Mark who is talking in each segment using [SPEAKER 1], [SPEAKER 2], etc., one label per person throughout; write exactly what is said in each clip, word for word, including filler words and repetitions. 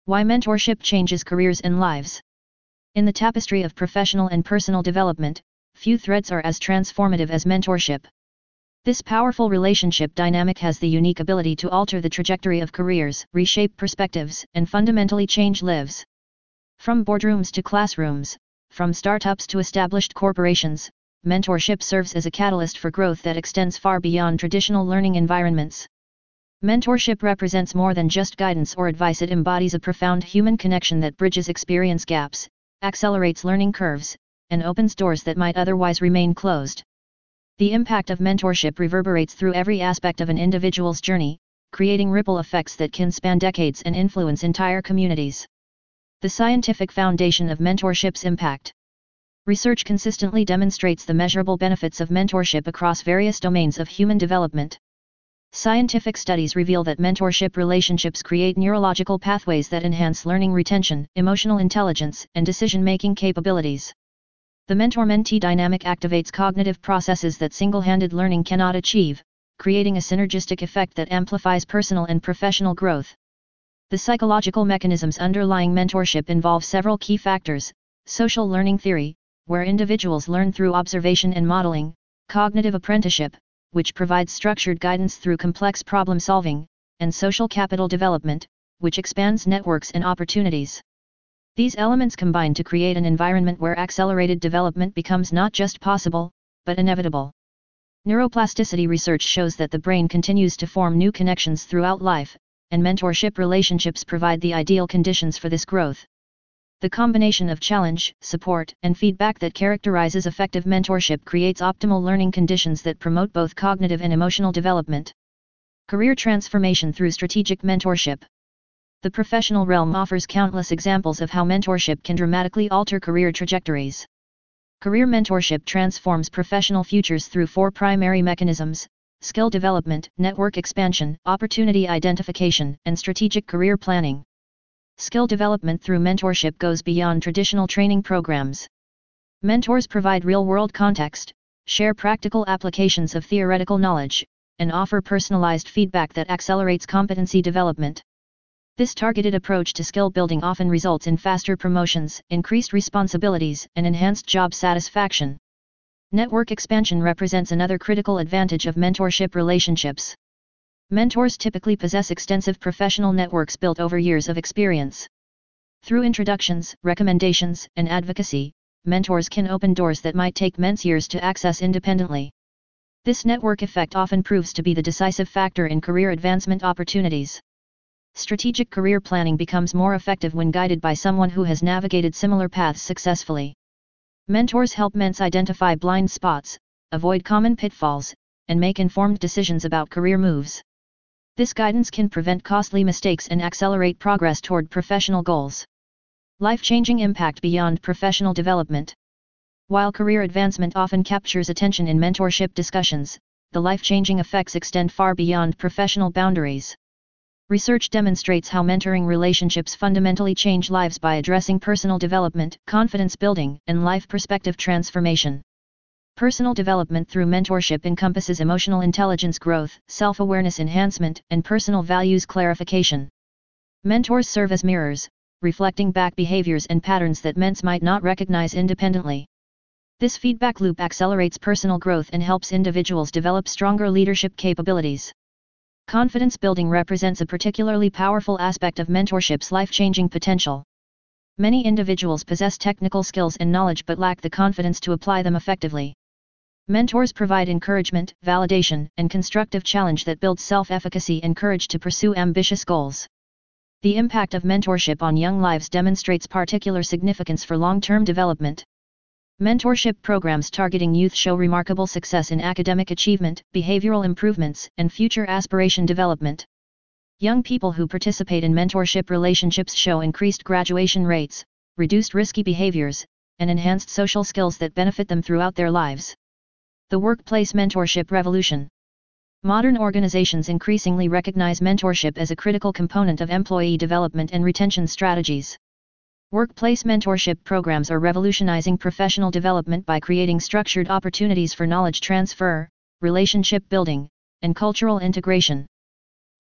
[SPEAKER 1] Why mentorship changes careers and lives. In the tapestry of professional and personal development, few threads are as transformative as mentorship. This powerful relationship dynamic has the unique ability to alter the trajectory of careers, reshape perspectives, and fundamentally change lives. From boardrooms to classrooms, from startups to established corporations, mentorship serves as a catalyst for growth that extends far beyond traditional learning environments. Mentorship represents more than just guidance or advice. It embodies a profound human connection that bridges experience gaps, accelerates learning curves, and opens doors that might otherwise remain closed. The impact of mentorship reverberates through every aspect of an individual's journey, creating ripple effects that can span decades and influence entire communities. The scientific foundation of mentorship's impact. Research consistently demonstrates the measurable benefits of mentorship across various domains of human development. Scientific studies reveal that mentorship relationships create neurological pathways that enhance learning retention, emotional intelligence, and decision-making capabilities. The mentor-mentee dynamic activates cognitive processes that single-handed learning cannot achieve, creating a synergistic effect that amplifies personal and professional growth. The psychological mechanisms underlying mentorship involve several key factors: social learning theory, where individuals learn through observation and modeling; cognitive apprenticeship, which provides structured guidance through complex problem solving; and social capital development, which expands networks and opportunities. These elements combine to create an environment where accelerated development becomes not just possible, but inevitable. Neuroplasticity research shows that the brain continues to form new connections throughout life, and mentorship relationships provide the ideal conditions for this growth. The combination of challenge, support, and feedback that characterizes effective mentorship creates optimal learning conditions that promote both cognitive and emotional development. Career transformation through strategic mentorship. The professional realm offers countless examples of how mentorship can dramatically alter career trajectories. Career mentorship transforms professional futures through four primary mechanisms: skill development, network expansion, opportunity identification, and strategic career planning. Skill development through mentorship goes beyond traditional training programs. Mentors provide real-world context, share practical applications of theoretical knowledge, and offer personalized feedback that accelerates competency development. This targeted approach to skill building often results in faster promotions, increased responsibilities, and enhanced job satisfaction. Network expansion represents another critical advantage of mentorship relationships. Mentors typically possess extensive professional networks built over years of experience. Through introductions, recommendations, and advocacy, mentors can open doors that might take men's years to access independently. This network effect often proves to be the decisive factor in career advancement opportunities. Strategic career planning becomes more effective when guided by someone who has navigated similar paths successfully. Mentors help men's identify blind spots, avoid common pitfalls, and make informed decisions about career moves. This guidance can prevent costly mistakes and accelerate progress toward professional goals. Life-changing impact beyond professional development. While career advancement often captures attention in mentorship discussions, the life-changing effects extend far beyond professional boundaries. Research demonstrates how mentoring relationships fundamentally change lives by addressing personal development, confidence building, and life perspective transformation. Personal development through mentorship encompasses emotional intelligence growth, self-awareness enhancement, and personal values clarification. Mentors serve as mirrors, reflecting back behaviors and patterns that men's might not recognize independently. This feedback loop accelerates personal growth and helps individuals develop stronger leadership capabilities. Confidence building represents a particularly powerful aspect of mentorship's life-changing potential. Many individuals possess technical skills and knowledge but lack the confidence to apply them effectively. Mentors provide encouragement, validation, and constructive challenge that builds self-efficacy and courage to pursue ambitious goals. The impact of mentorship on young lives demonstrates particular significance for long-term development. Mentorship programs targeting youth show remarkable success in academic achievement, behavioral improvements, and future aspiration development. Young people who participate in mentorship relationships show increased graduation rates, reduced risky behaviors, and enhanced social skills that benefit them throughout their lives. The workplace mentorship revolution. Modern organizations increasingly recognize mentorship as a critical component of employee development and retention strategies. Workplace mentorship programs are revolutionizing professional development by creating structured opportunities for knowledge transfer, relationship building, and cultural integration.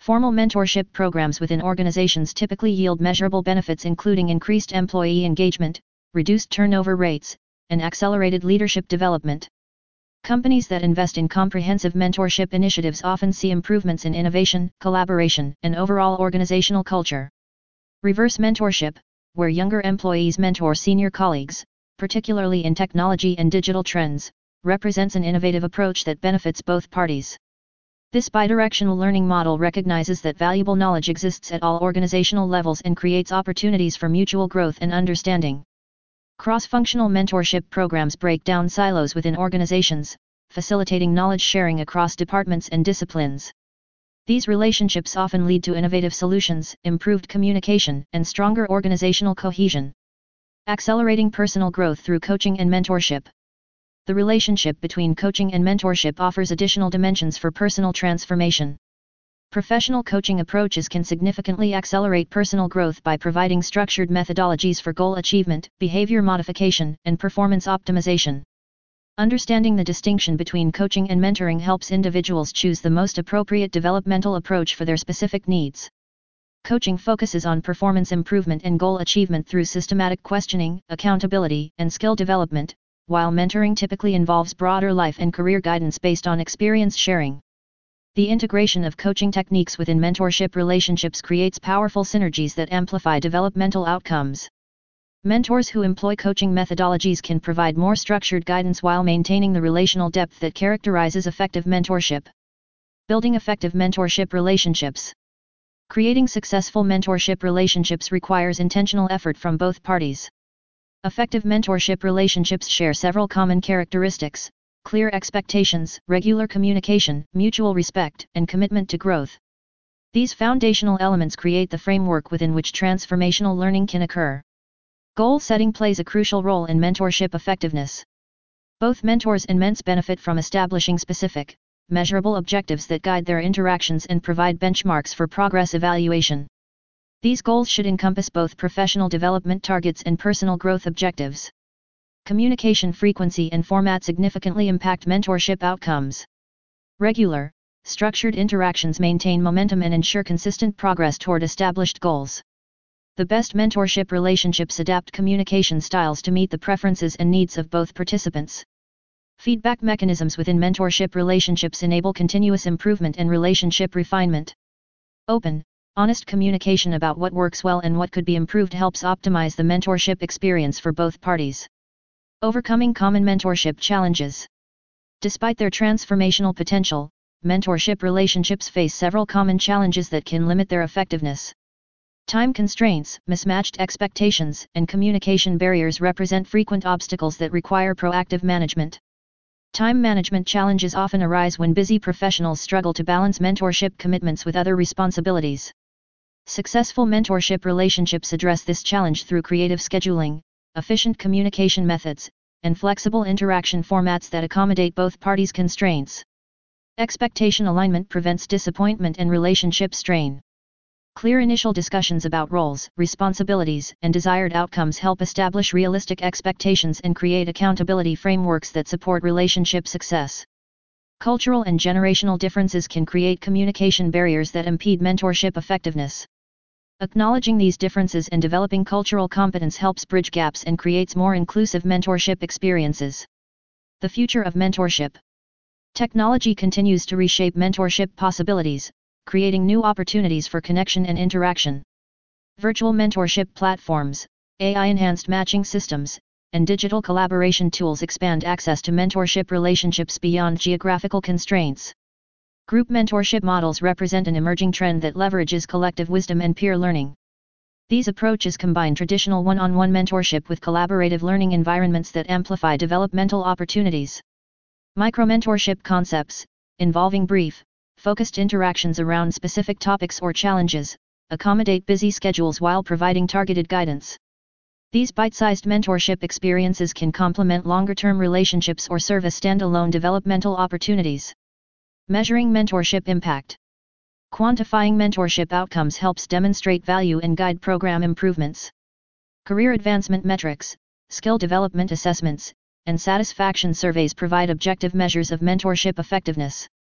[SPEAKER 1] Formal mentorship programs within organizations typically yield measurable benefits, including increased employee engagement, reduced turnover rates, and accelerated leadership development. Companies that invest in comprehensive mentorship initiatives often see improvements in innovation, collaboration, and overall organizational culture. Reverse mentorship, where younger employees mentor senior colleagues, particularly in technology and digital trends, represents an innovative approach that benefits both parties. This bidirectional learning model recognizes that valuable knowledge exists at all organizational levels and creates opportunities for mutual growth and understanding. Cross-functional mentorship programs break down silos within organizations, facilitating knowledge sharing across departments and disciplines. These relationships often lead to innovative solutions, improved communication, and stronger organizational cohesion. Accelerating personal growth through coaching and mentorship. The relationship between coaching and mentorship offers additional dimensions for personal transformation. Professional coaching approaches can significantly accelerate personal growth by providing structured methodologies for goal achievement, behavior modification, and performance optimization. Understanding the distinction between coaching and mentoring helps individuals choose the most appropriate developmental approach for their specific needs. Coaching focuses on performance improvement and goal achievement through systematic questioning, accountability, and skill development, while mentoring typically involves broader life and career guidance based on experience sharing. The integration of coaching techniques within mentorship relationships creates powerful synergies that amplify developmental outcomes. Mentors who employ coaching methodologies can provide more structured guidance while maintaining the relational depth that characterizes effective mentorship. Building effective mentorship relationships. Creating successful mentorship relationships requires intentional effort from both parties. Effective mentorship relationships share several common characteristics: clear expectations, regular communication, mutual respect, and commitment to growth. These foundational elements create the framework within which transformational learning can occur. Goal setting plays a crucial role in mentorship effectiveness. Both mentors and ments benefit from establishing specific, measurable objectives that guide their interactions and provide benchmarks for progress evaluation. These goals should encompass both professional development targets and personal growth objectives. Communication frequency and format significantly impact mentorship outcomes. Regular, structured interactions maintain momentum and ensure consistent progress toward established goals. The best mentorship relationships adapt communication styles to meet the preferences and needs of both participants. Feedback mechanisms within mentorship relationships enable continuous improvement and relationship refinement. Open, honest communication about what works well and what could be improved helps optimize the mentorship experience for both parties. Overcoming common mentorship challenges. Despite their transformational potential, mentorship relationships face several common challenges that can limit their effectiveness. Time constraints, mismatched expectations, and communication barriers represent frequent obstacles that require proactive management. Time management challenges often arise when busy professionals struggle to balance mentorship commitments with other responsibilities. Successful mentorship relationships address this challenge through creative scheduling, efficient communication methods, and flexible interaction formats that accommodate both parties' constraints. Expectation alignment prevents disappointment and relationship strain. Clear initial discussions about roles, responsibilities, and desired outcomes help establish realistic expectations and create accountability frameworks that support relationship success. Cultural and generational differences can create communication barriers that impede mentorship effectiveness. Acknowledging these differences and developing cultural competence helps bridge gaps and creates more inclusive mentorship experiences. The future of mentorship. Technology continues to reshape mentorship possibilities, creating new opportunities for connection and interaction. Virtual mentorship platforms, A I-enhanced matching systems, and digital collaboration tools expand access to mentorship relationships beyond geographical constraints. Group mentorship models represent an emerging trend that leverages collective wisdom and peer learning. These approaches combine traditional one-on-one mentorship with collaborative learning environments that amplify developmental opportunities. Micro-mentorship concepts, involving brief, focused interactions around specific topics or challenges, accommodate busy schedules while providing targeted guidance. These bite-sized mentorship experiences can complement longer-term relationships or serve as standalone developmental opportunities. Measuring mentorship impact. Quantifying mentorship outcomes helps demonstrate value and guide program improvements. Career advancement metrics, skill development assessments, and satisfaction surveys provide objective measures of mentorship effectiveness.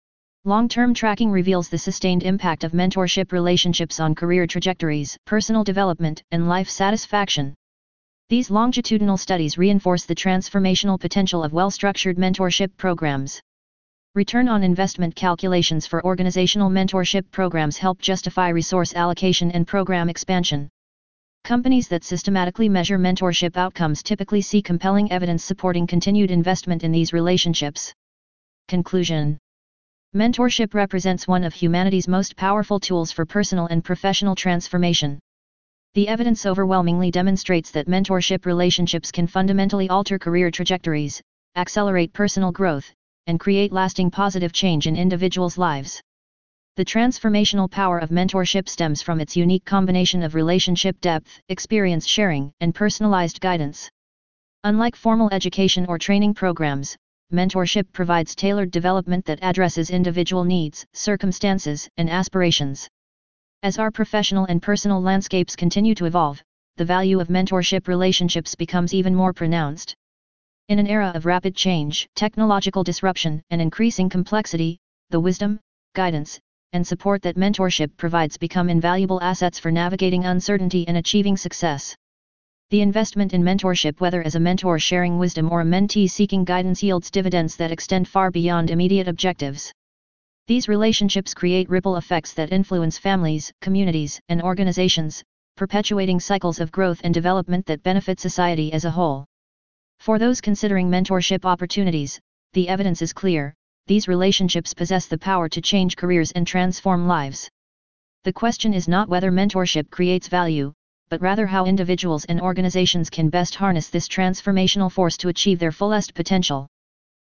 [SPEAKER 1] Long-term tracking reveals the sustained impact of mentorship relationships on career trajectories, personal development, and life satisfaction. These longitudinal studies reinforce the transformational potential of well-structured mentorship programs. Return on investment calculations for organizational mentorship programs help justify resource allocation and program expansion. Companies that systematically measure mentorship outcomes typically see compelling evidence supporting continued investment in these relationships. Conclusion: mentorship represents one of humanity's most powerful tools for personal and professional transformation. The evidence overwhelmingly demonstrates that mentorship relationships can fundamentally alter career trajectories, accelerate personal growth, and create lasting positive change in individuals' lives. The transformational power of mentorship stems from its unique combination of relationship depth, experience sharing, and personalized guidance. Unlike formal education or training programs, mentorship provides tailored development that addresses individual needs, circumstances, and aspirations. As our professional and personal landscapes continue to evolve, the value of mentorship relationships becomes even more pronounced. In an era of rapid change, technological disruption, and increasing complexity, the wisdom, guidance, and support that mentorship provides become invaluable assets for navigating uncertainty and achieving success. The investment in mentorship, whether as a mentor sharing wisdom or a mentee seeking guidance, yields dividends that extend far beyond immediate objectives. These relationships create ripple effects that influence families, communities, and organizations, perpetuating cycles of growth and development that benefit society as a whole. For those considering mentorship opportunities, the evidence is clear: these relationships possess the power to change careers and transform lives. The question is not whether mentorship creates value, but rather how individuals and organizations can best harness this transformational force to achieve their fullest potential.